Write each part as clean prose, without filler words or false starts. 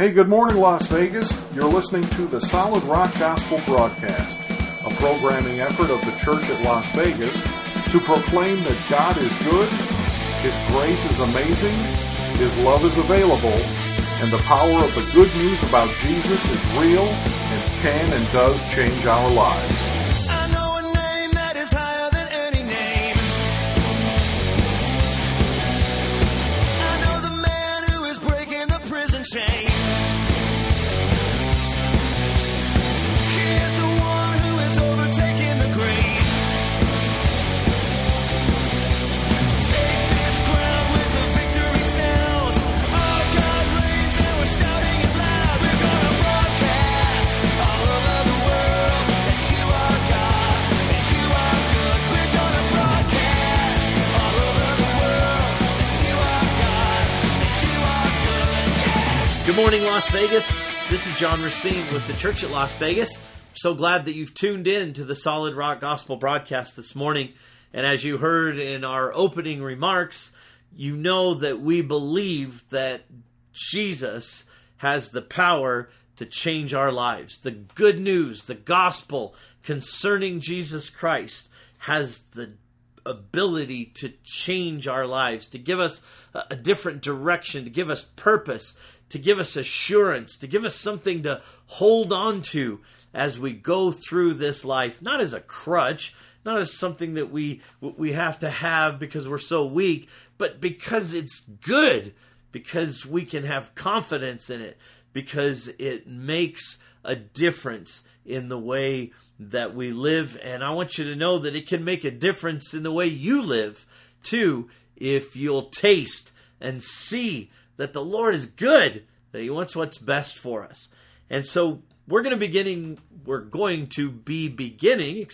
Hey, good morning, Las Vegas. You're listening to the Solid Rock Gospel Broadcast, a programming effort of the Church at Las Vegas to proclaim that God is good, His grace is amazing, His love is available, and the power of the good news about Jesus is real and can and does change our lives. I know a name that is higher than any name. I know the man who is breaking the prison chains. He is the one who is overtaking the grave. Shake this ground with the victory sound. Our God reigns and we're shouting it loud. We're gonna broadcast all over the world that you are God and you are good. We're gonna broadcast all over the world that you are God and you are good. Yeah. Good morning, Las Vegas. This is John Racine with the Church at Las Vegas. So glad that you've tuned in to the Solid Rock Gospel broadcast this morning. And as you heard in our opening remarks, you know that we believe that Jesus has the power to change our lives. The good news, the gospel concerning Jesus Christ has the ability to change our lives, to give us a different direction, to give us purpose, to give us assurance, to give us something to hold on to as we go through this life, not as a crutch, not as something that we have to have because we're so weak, but because it's good, because we can have confidence in it, because it makes a difference in the way that we live. And I want you to know that it can make a difference in the way you live too, if you'll taste and see that the Lord is good, that He wants what's best for us. And so we're going to be beginning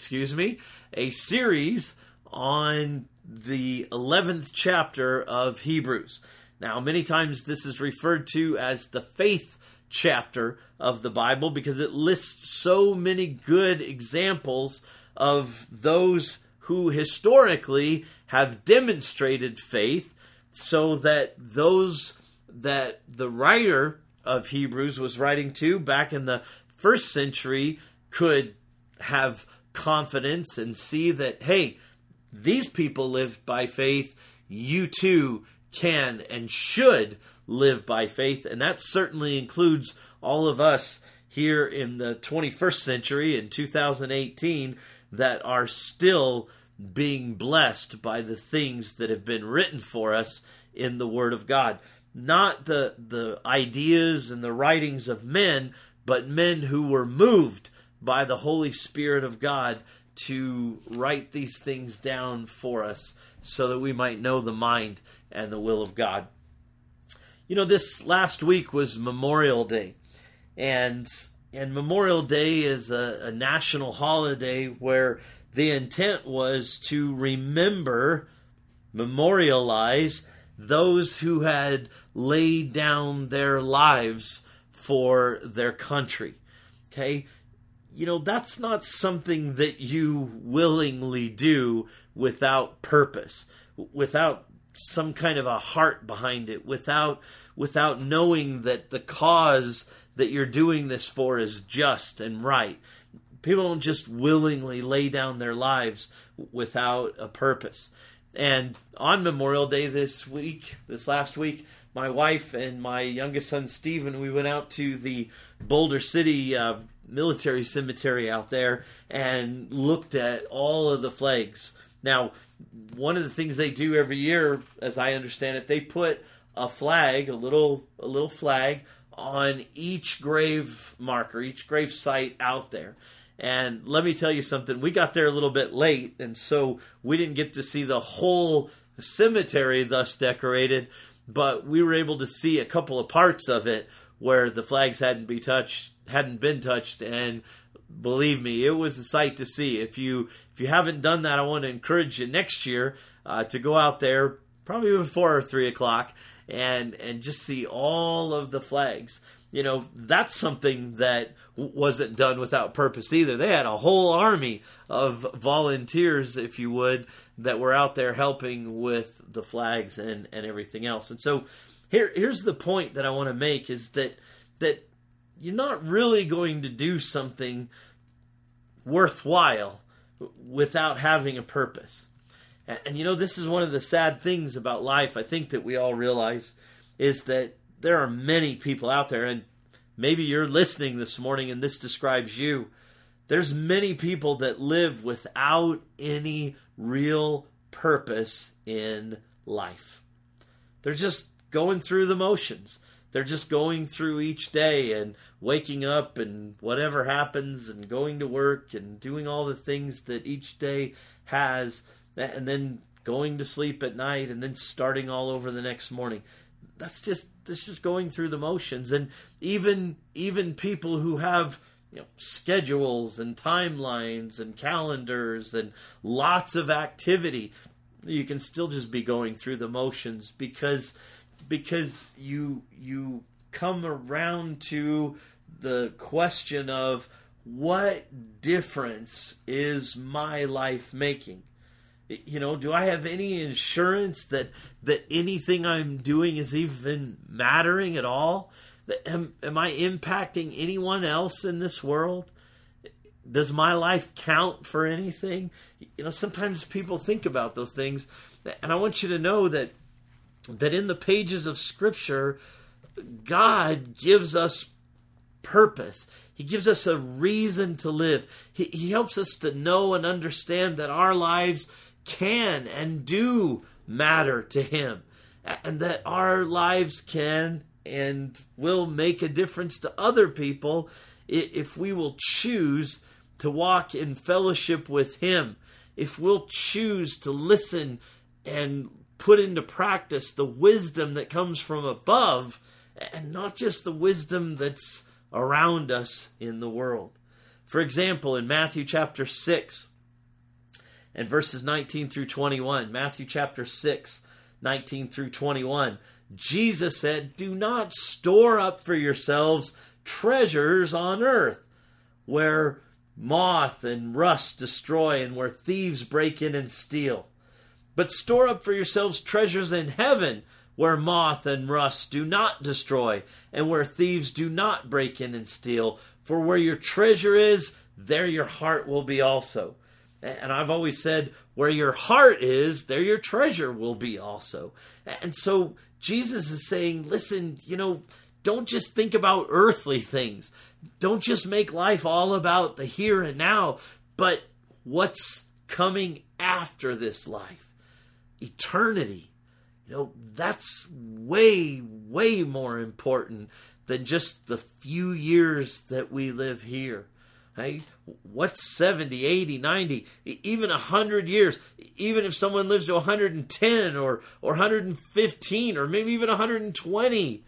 a series on the 11th chapter of Hebrews. Now, many times this is referred to as the faith chapter of the Bible because it lists so many good examples of those who historically have demonstrated faith, so that those that the writer of Hebrews was writing to back in the first century could have confidence and see that, hey, these people lived by faith, you too can and should live by faith. And that certainly includes all of us here in the 21st century in 2018 that are still being blessed by the things that have been written for us in the Word of God. Not the ideas and the writings of men, but men who were moved by the Holy Spirit of God to write these things down for us so that we might know the mind and the will of God. You know, this last week was Memorial Day, and Memorial Day is a national holiday where the intent was to remember, memorialize those who had laid down their lives for their country. Okay? You know, that's not something that you willingly do without purpose, without some kind of a heart behind it, without knowing that the cause that you're doing this for is just and right. People don't just willingly lay down their lives without a purpose. And on Memorial Day this last week, my wife and my youngest son, Stephen, we went out to the Boulder City military cemetery out there and looked at all of the flags. Now, one of the things they do every year, as I understand it, they put a flag, a little flag, on each grave marker, each grave site out there. And let me tell you something, we got there a little bit late, and so we didn't get to see the whole cemetery thus decorated, but we were able to see a couple of parts of it where the flags hadn't been touched, and believe me, it was a sight to see. If you haven't done that, I want to encourage you next year to go out there, probably before 3 o'clock, and just see all of the flags. You know, that's something that wasn't done without purpose either. They had a whole army of volunteers, if you would, that were out there helping with the flags and everything else. And so here's the point that I want to make is that that you're not really going to do something worthwhile without having a purpose. And this is one of the sad things about life, I think, that we all realize, is that there are many people out there, and maybe you're listening this morning and this describes you. There's many people that live without any real purpose in life. They're just going through the motions. They're just going through each day and waking up and whatever happens and going to work and doing all the things that each day has, and then going to sleep at night and then starting all over the next morning. That's just going through the motions. And even people who have schedules and timelines and calendars and lots of activity, you can still just be going through the motions because you come around to the question of, what difference is my life making? Do I have any insurance that anything I'm doing is even mattering at all? Am I impacting anyone else in this world? Does my life count for anything? Sometimes people think about those things, and I want you to know that in the pages of Scripture, God gives us purpose. He gives us a reason to live. He helps us to know and understand that our lives can and do matter to Him, and that our lives can and will make a difference to other people if we will choose to walk in fellowship with Him, if we'll choose to listen and put into practice the wisdom that comes from above, and not just the wisdom that's around us in the world. For example, in Matthew chapter 6 and verses 19 through 21, Matthew chapter 6, 19 through 21, Jesus said, "Do not store up for yourselves treasures on earth, where moth and rust destroy and where thieves break in and steal. But store up for yourselves treasures in heaven, where moth and rust do not destroy, and where thieves do not break in and steal. For where your treasure is, there your heart will be also." And I've always said, where your heart is, there your treasure will be also. And so Jesus is saying, listen, don't just think about earthly things. Don't just make life all about the here and now, but what's coming after this life. Eternity. That's way, way more important than just the few years that we live here. Right? What's 70, 80, 90, even 100 years? Even if someone lives to 110 or 115 or maybe even 120,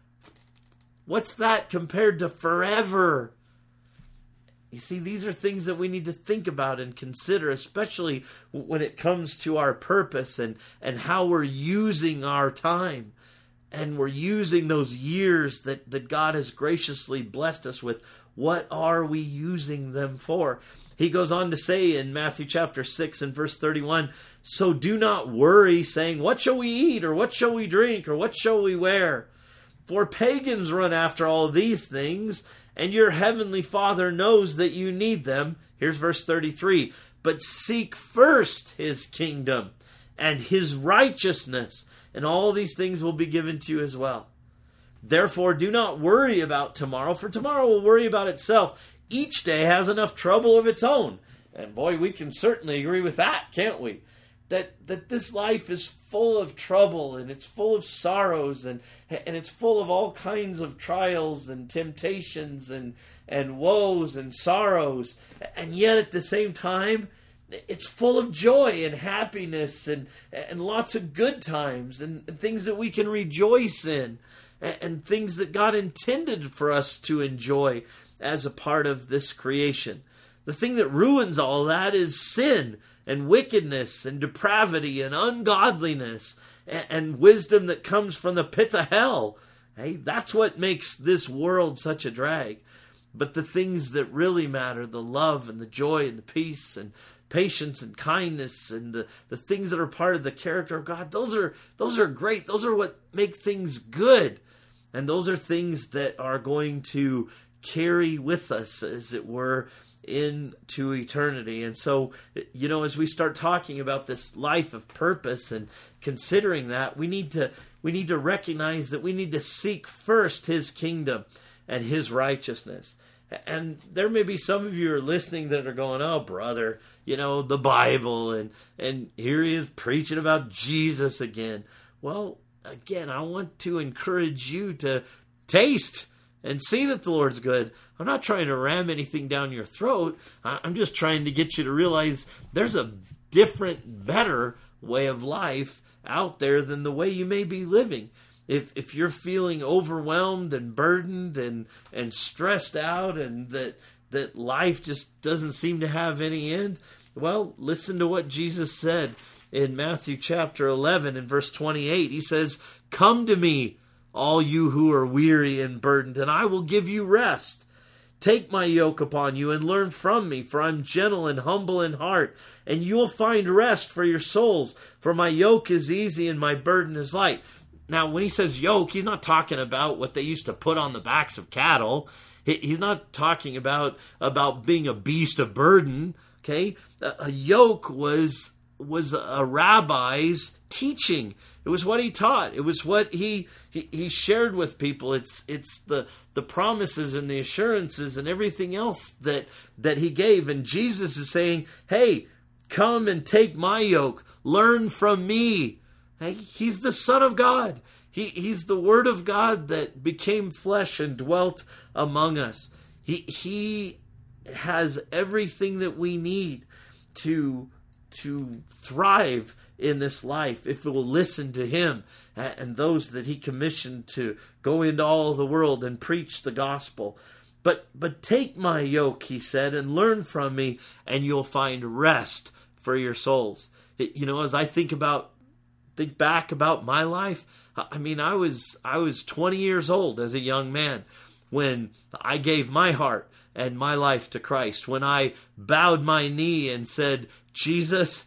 what's that compared to forever? You see, these are things that we need to think about and consider, especially when it comes to our purpose and how we're using our time. And we're using those years that God has graciously blessed us with. What are we using them for? He goes on to say in Matthew chapter 6 and verse 31, "So do not worry, saying, what shall we eat, or what shall we drink, or what shall we wear? For pagans run after all these things, and your heavenly Father knows that you need them." Here's verse 33, "But seek first His kingdom and His righteousness, and all these things will be given to you as well. Therefore, do not worry about tomorrow, for tomorrow will worry about itself. Each day has enough trouble of its own." And boy, we can certainly agree with that, can't we? That this life is full of trouble, and it's full of sorrows, and it's full of all kinds of trials and temptations and woes and sorrows. And yet at the same time, it's full of joy and happiness and lots of good times and things that we can rejoice in and things that God intended for us to enjoy as a part of this creation. The thing that ruins all that is sin and wickedness and depravity and ungodliness and wisdom that comes from the pit of hell. Hey, that's what makes this world such a drag. But the things that really matter, the love and the joy and the peace and patience and kindness and the things that are part of the character of God, those are great. Those are what make things good. And those are things that are going to carry with us, as it were, into eternity. And so, as we start talking about this life of purpose and considering that, we need to recognize that we need to seek first His kingdom and His righteousness. And there may be some of you who are listening that are going, oh, brother, the Bible, and here he is preaching about Jesus again. Well, again, I want to encourage you to taste and see that the Lord's good. I'm not trying to ram anything down your throat. I'm just trying to get you to realize there's a different, better way of life out there than the way you may be living. If you're feeling overwhelmed and burdened and stressed out, and that life just doesn't seem to have any end, well, listen to what Jesus said in Matthew chapter 11 and verse 28. He says, "Come to me, all you who are weary and burdened, and I will give you rest. Take my yoke upon you and learn from me, for I'm gentle and humble in heart, and you will find rest for your souls. For my yoke is easy and my burden is light." Now, when he says yoke, he's not talking about what they used to put on the backs of cattle. He's not talking about being a beast of burden. Okay, a yoke was a rabbi's teaching. It was what he taught. It was what he shared with people. It's the promises and the assurances and everything else that he gave. And Jesus is saying, hey, come and take my yoke. Learn from me. Hey, he's the Son of God. He's the Word of God that became flesh and dwelt among us. He has everything that we need to thrive in this life if we'll listen to him and those that he commissioned to go into all the world and preach the gospel. But take my yoke, he said, and learn from me, and you'll find rest for your souls. As I think back about my life, I mean, I was 20 years old as a young man when I gave my heart and my life to Christ, when I bowed my knee and said, Jesus,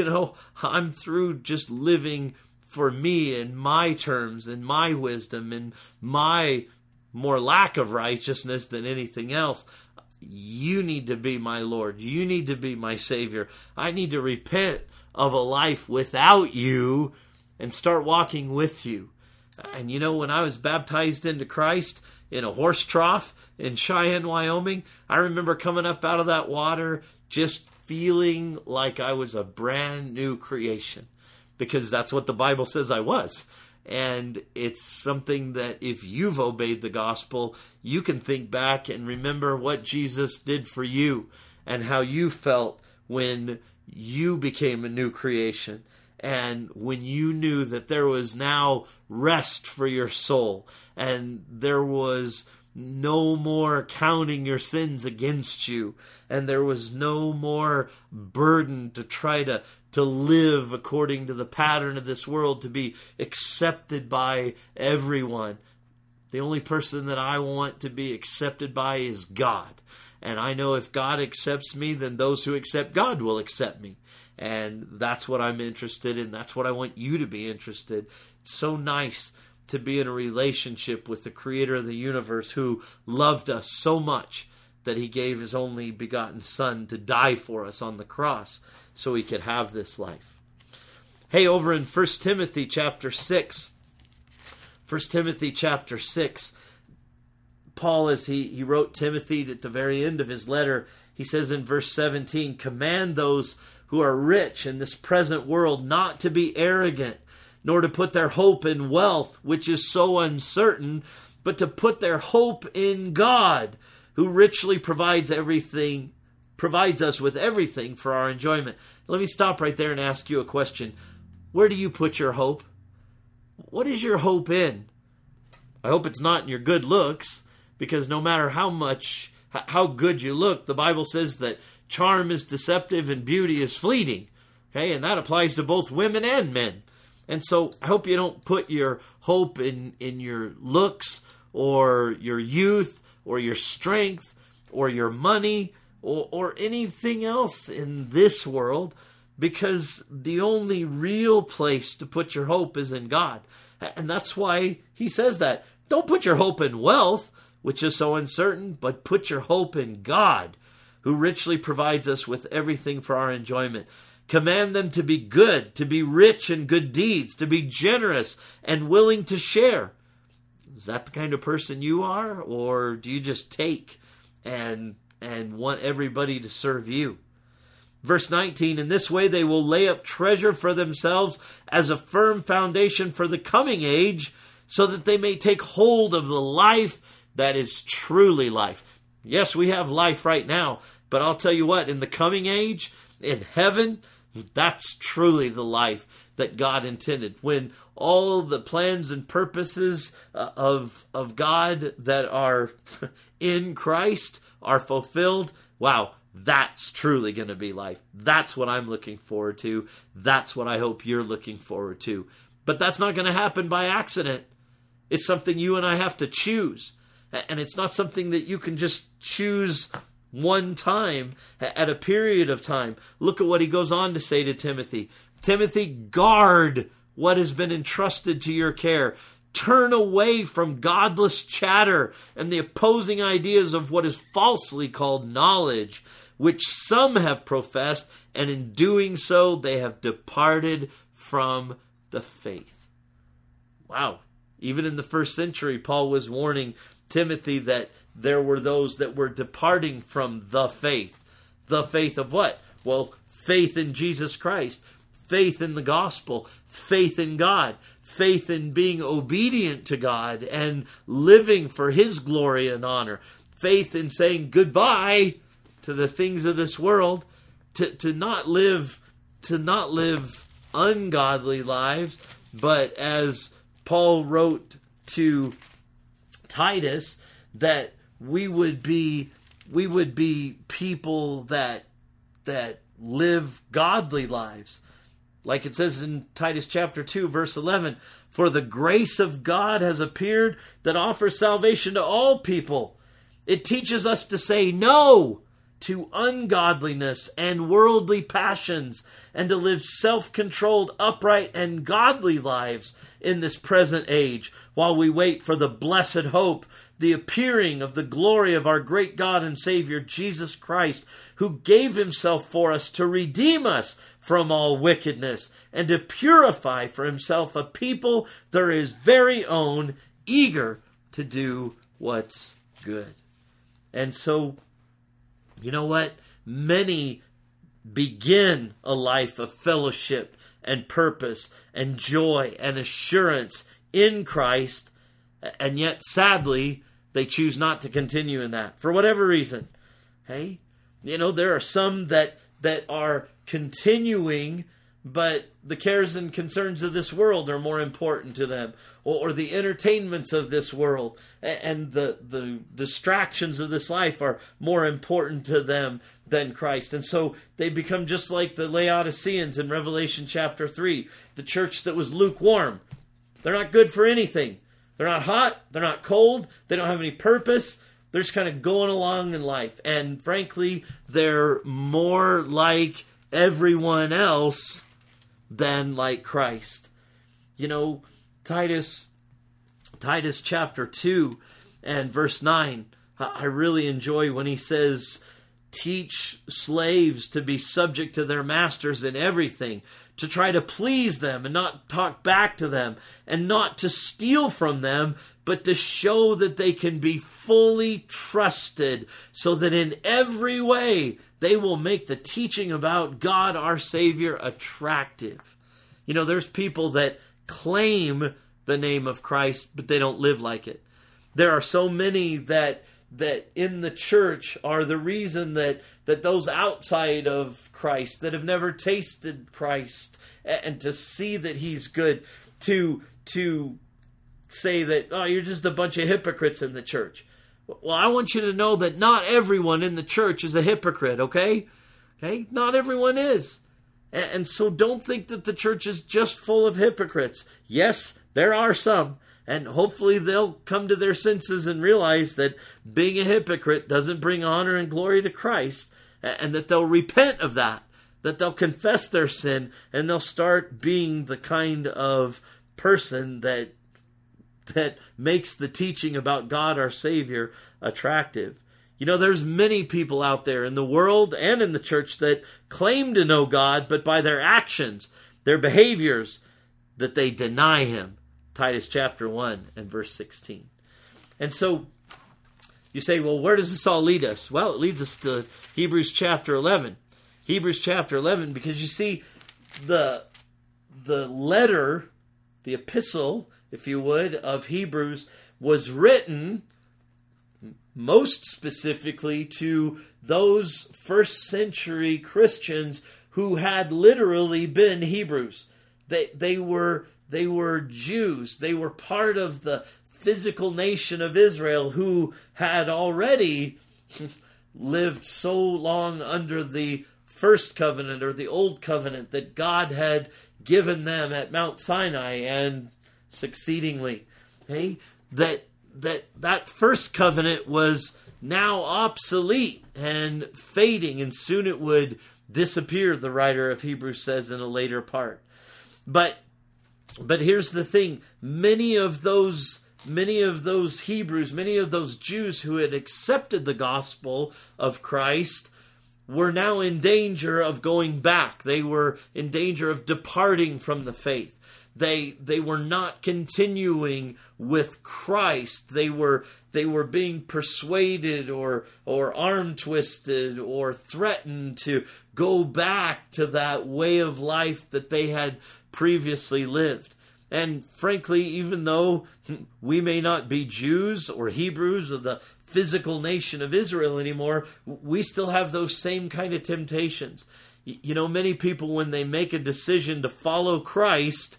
I'm through just living for me and my terms and my wisdom and my more lack of righteousness than anything else. You need to be my Lord. You need to be my Savior. I need to repent of a life without you and start walking with you. And when I was baptized into Christ in a horse trough in Cheyenne, Wyoming, I remember coming up out of that water just feeling like I was a brand new creation, because that's what the Bible says I was. And it's something that if you've obeyed the gospel, you can think back and remember what Jesus did for you and how you felt when you became a new creation. And when you knew that there was now rest for your soul, and there was no more counting your sins against you, and there was no more burden to try to live according to the pattern of this world, to be accepted by everyone. The only person that I want to be accepted by is God. And I know if God accepts me, then those who accept God will accept me. And that's what I'm interested in. That's what I want you to be interested. It's so nice to be in a relationship with the Creator of the universe, who loved us so much that he gave his only begotten Son to die for us on the cross so we could have this life. Hey, over in 1 Timothy chapter 6, 1 Timothy chapter 6, Paul, as he wrote Timothy at the very end of his letter, he says in verse 17, "Command those who are rich in this present world not to be arrogant, nor to put their hope in wealth, which is so uncertain, but to put their hope in God, who richly provides us with everything for our enjoyment." Let me stop right there and ask you a question. Where do you put your hope? What is your hope in? I hope it's not in your good looks, because no matter how good you look, the Bible says that charm is deceptive and beauty is fleeting. Okay, and that applies to both women and men. And so I hope you don't put your hope in your looks or your youth or your strength or your money or anything else in this world, because the only real place to put your hope is in God. And that's why he says that. Don't put your hope in wealth, which is so uncertain, but put your hope in God, who richly provides us with everything for our enjoyment. Command them to be good, to be rich in good deeds, to be generous and willing to share. Is that the kind of person you are? Or do you just take and want everybody to serve you? Verse 19, in this way they will lay up treasure for themselves as a firm foundation for the coming age, so that they may take hold of the life that is truly life. Yes, we have life right now, but I'll tell you what, in the coming age, in heaven, that's truly the life that God intended. When all the plans and purposes of God that are in Christ are fulfilled, wow, that's truly going to be life. That's what I'm looking forward to. That's what I hope you're looking forward to. But that's not going to happen by accident. It's something you and I have to choose. And it's not something that you can just choose one time at a period of time. Look at what he goes on to say to Timothy. Timothy, guard what has been entrusted to your care. Turn away from godless chatter and the opposing ideas of what is falsely called knowledge, which some have professed, and in doing so they have departed from the faith. Wow. Even in the first century, Paul was warning Timothy that there were those that were departing from the faith. The faith of what? Well, faith in Jesus Christ, faith in the gospel, faith in God, faith in being obedient to God and living for His glory and honor, faith in saying goodbye to the things of this world, to not live ungodly lives, but as Paul wrote to Titus, that we would be people that live godly lives. Like it says in Titus chapter 2, verse 11, for the grace of God has appeared that offers salvation to all people. It teaches us to say no to ungodliness and worldly passions, and to live self-controlled, upright, and godly lives in this present age, while we wait for the blessed hope, the appearing of the glory of our great God and Savior, Jesus Christ, who gave Himself for us to redeem us from all wickedness, and to purify for Himself a people that are His very own, eager to do what's good. And so, you know what? Many begin a life of fellowship and purpose and joy and assurance in Christ, and yet, sadly, they choose not to continue in that for whatever reason. Hey, you know, there are some that are continuing, but the cares and concerns of this world are more important to them, or the entertainments of this world and the distractions of this life are more important to them than Christ. And so they become just like the Laodiceans in Revelation chapter 3, the church that was lukewarm. They're not good for anything. They're not hot. They're not cold. They don't have any purpose. They're just kind of going along in life. And frankly, they're more like everyone else than like Christ. You know, Titus chapter 2 and verse 9, I really enjoy when he says, teach slaves to be subject to their masters in everything, to try to please them and not talk back to them, and not to steal from them, but to show that they can be fully trusted, so that in every way they will make the teaching about God our Savior attractive. You know, there's people that claim the name of Christ, but they don't live like it. There are so many that in the church are the reason that those outside of Christ, that have never tasted Christ, and to see that He's good, to say that, oh, you're just a bunch of hypocrites in the church. Well, I want you to know that not everyone in the church is a hypocrite, okay? Okay? Not everyone is. And so don't think that the church is just full of hypocrites. Yes, there are some. And hopefully they'll come to their senses and realize that being a hypocrite doesn't bring honor and glory to Christ, and that they'll repent of that they'll confess their sin, and they'll start being the kind of person that that makes the teaching about God our Savior attractive. You know, there's many people out there in the world and in the church that claim to know God, but by their actions, their behaviors, that they deny Him. Titus chapter 1 and verse 16. And so you say, well, where does this all lead us? Well, it leads us to Hebrews chapter 11. Hebrews chapter 11, because you see, the letter, the epistle, if you would, of Hebrews was written most specifically to those first century Christians who had literally been Hebrews. They were Jews. They were part of the physical nation of Israel who had already lived so long under the first covenant or the old covenant that God had given them at Mount Sinai and succeedingly. Okay? That first covenant was now obsolete and fading, and soon it would disappear, the writer of Hebrews says in a later part. But here's the thing, many of those Hebrews, many of those Jews who had accepted the gospel of Christ were now in danger of going back. They were in danger of departing from the faith. They were not continuing with Christ. They were being persuaded or arm twisted or threatened to go back to that way of life that they had previously lived. And frankly, even though we may not be Jews or Hebrews or the physical nation of Israel anymore, we still have those same kind of temptations. You know, many people, when they make a decision to follow Christ,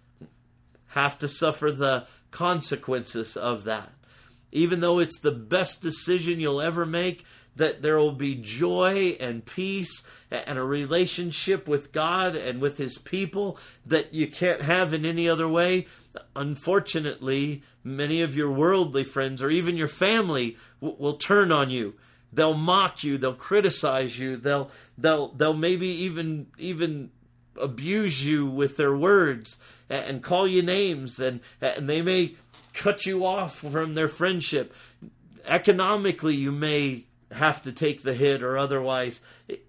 have to suffer the consequences of that. Even though it's the best decision you'll ever make, that there will be joy and peace and a relationship with God and with His people that you can't have in any other way. Unfortunately, many of your worldly friends or even your family will turn on you. They'll mock you. They'll criticize you. They'll maybe even abuse you with their words and call you names, and they may cut you off from their friendship. Economically, you may have to take the hit, or otherwise.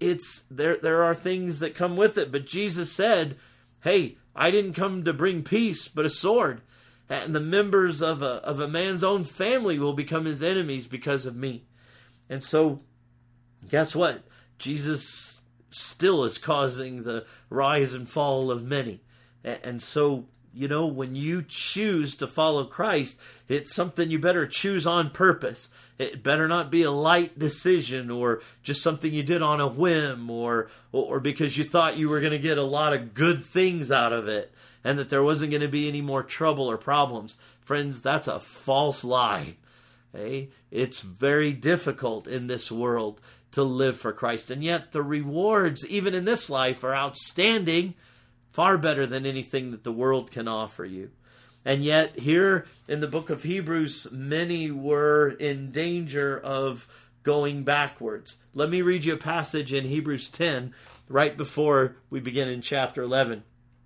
There are things that come with it. But Jesus said, hey, I didn't come to bring peace, but a sword. And the members of a man's own family will become his enemies because of me. And so, guess what? Jesus still is causing the rise and fall of many. And so, you know, when you choose to follow Christ, it's something you better choose on purpose. It better not be a light decision or just something you did on a whim or because you thought you were going to get a lot of good things out of it and that there wasn't going to be any more trouble or problems. Friends, that's a false lie. Okay? It's very difficult in this world to live for Christ. And yet the rewards, even in this life, are outstanding, far better than anything that the world can offer you. And yet here in the book of Hebrews, many were in danger of going backwards. Let me read you a passage in Hebrews 10, right before we begin in chapter 11.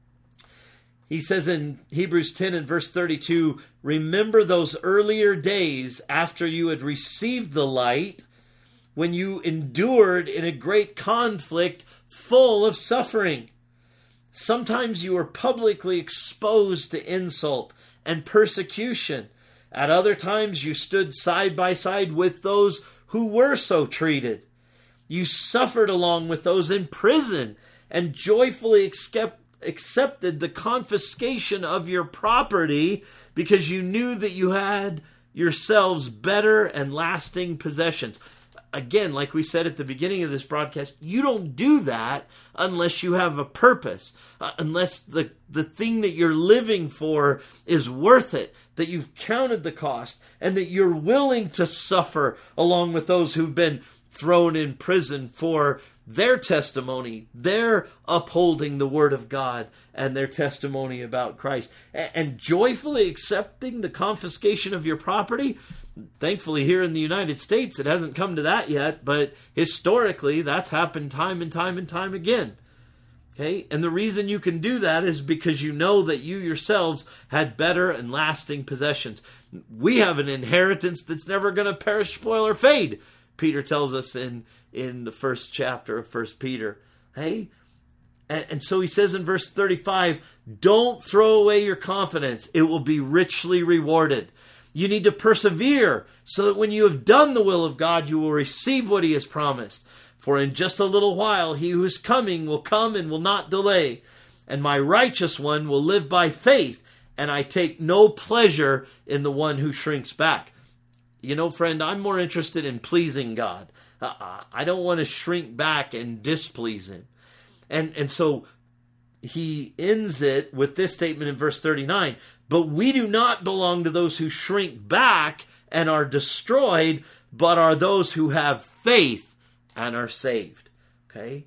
He says in Hebrews 10 and verse 32, remember those earlier days after you had received the light, when you endured in a great conflict full of suffering. Sometimes you were publicly exposed to insult and persecution. At other times you stood side by side with those who were so treated. You suffered along with those in prison and joyfully accepted the confiscation of your property because you knew that you had yourselves better and lasting possessions. Again, like we said at the beginning of this broadcast, you don't do that unless you have a purpose, unless the thing that you're living for is worth it, that you've counted the cost, and that you're willing to suffer along with those who've been thrown in prison for their testimony, their upholding the Word of God and their testimony about Christ, and joyfully accepting the confiscation of your property. Thankfully, here in the United States, it hasn't come to that yet, but historically, that's happened time and time and time again. Okay? And the reason you can do that is because you know that you yourselves had better and lasting possessions. We have an inheritance that's never going to perish, spoil, or fade, Peter tells us in the first chapter of 1 Peter. Hey? And so he says in verse 35, don't throw away your confidence. It will be richly rewarded. You need to persevere so that when you have done the will of God, you will receive what he has promised. For in just a little while, he who is coming will come and will not delay. And my righteous one will live by faith, and I take no pleasure in the one who shrinks back. You know, friend, I'm more interested in pleasing God. I don't want to shrink back and displease him. And so he ends it with this statement in verse 39. But we do not belong to those who shrink back and are destroyed, but are those who have faith and are saved. Okay?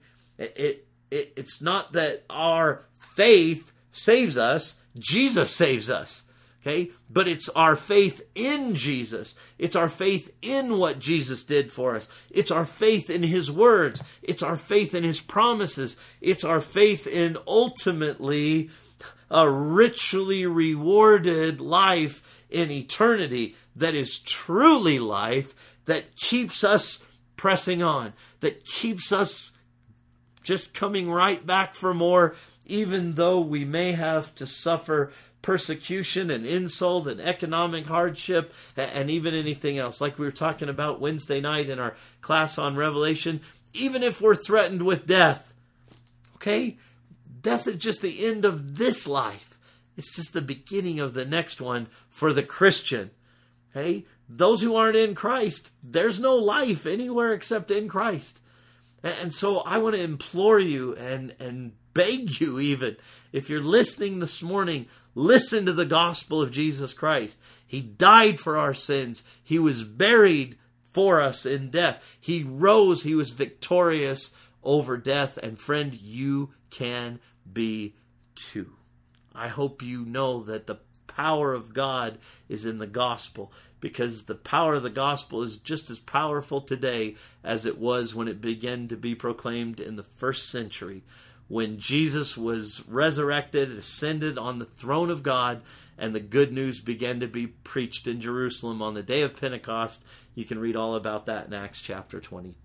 It's not that our faith saves us. Jesus saves us. Okay? But it's our faith in Jesus. It's our faith in what Jesus did for us. It's our faith in his words. It's our faith in his promises. It's our faith in ultimately a richly rewarded life in eternity that is truly life, that keeps us pressing on, that keeps us just coming right back for more, even though we may have to suffer persecution and insult and economic hardship and even anything else. Like we were talking about Wednesday night in our class on Revelation, even if we're threatened with death, okay? Death is just the end of this life. It's just the beginning of the next one for the Christian, okay? Those who aren't in Christ, there's no life anywhere except in Christ. And so I want to implore you and beg you even, if you're listening this morning, listen to the gospel of Jesus Christ. He died for our sins. He was buried for us in death. He rose. He was victorious over death. And friend, you can be too. I hope you know that the power of God is in the gospel, because the power of the gospel is just as powerful today as it was when it began to be proclaimed in the first century, when Jesus was resurrected and ascended on the throne of God, and the good news began to be preached in Jerusalem on the day of Pentecost. You can read all about that in Acts chapter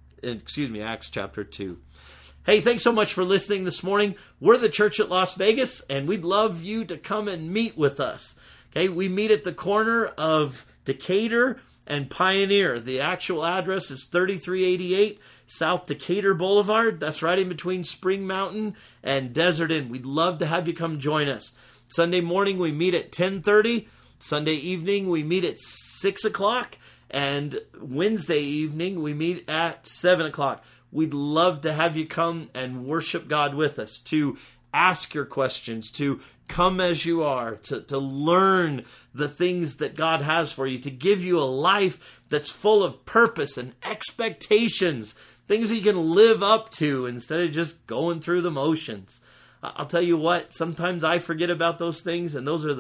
2. Hey, thanks so much for listening this morning. We're the Church at Las Vegas, and we'd love you to come and meet with us. Okay, we meet at the corner of Decatur and Pioneer. The actual address is 3388 South Decatur Boulevard. That's right in between Spring Mountain and Desert Inn. We'd love to have you come join us. Sunday morning we meet at 10:30. Sunday evening we meet at 6 o'clock. And Wednesday evening we meet at 7 o'clock. We'd love to have you come and worship God with us, to ask your questions, to come as you are, to learn the things that God has for you, to give you a life that's full of purpose and expectations, things that you can live up to instead of just going through the motions. I'll tell you what, sometimes I forget about those things, and those are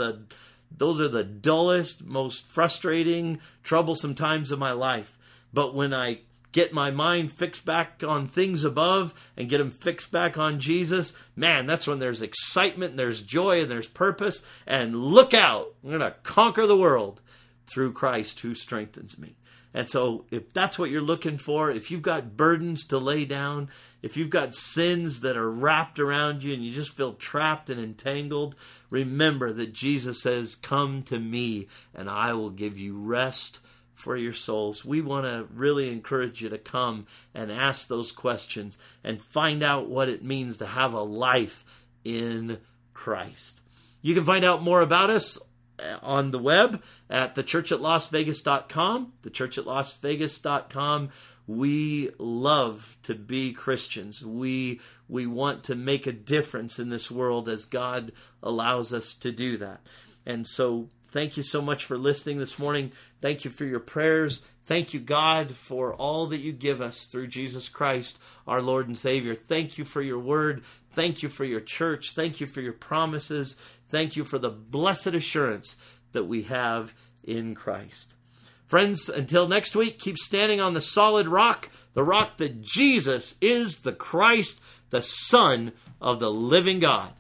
the dullest, most frustrating, troublesome times of my life. But when I get my mind fixed back on things above and get them fixed back on Jesus, man, that's when there's excitement, and there's joy, and there's purpose. And look out, I'm going to conquer the world through Christ who strengthens me. And so if that's what you're looking for, if you've got burdens to lay down, if you've got sins that are wrapped around you and you just feel trapped and entangled, remember that Jesus says, "Come to me and I will give you rest for your souls." We want to really encourage you to come and ask those questions and find out what it means to have a life in Christ. You can find out more about us on the web at thechurchatlasvegas.com. Thechurchatlasvegas.com. We love to be Christians. We want to make a difference in this world as God allows us to do that. And so thank you so much for listening this morning. Thank you for your prayers. Thank you, God, for all that you give us through Jesus Christ, our Lord and Savior. Thank you for your word. Thank you for your church. Thank you for your promises. Thank you for the blessed assurance that we have in Christ. Friends, until next week, keep standing on the solid rock, the rock that Jesus is the Christ, the Son of the living God.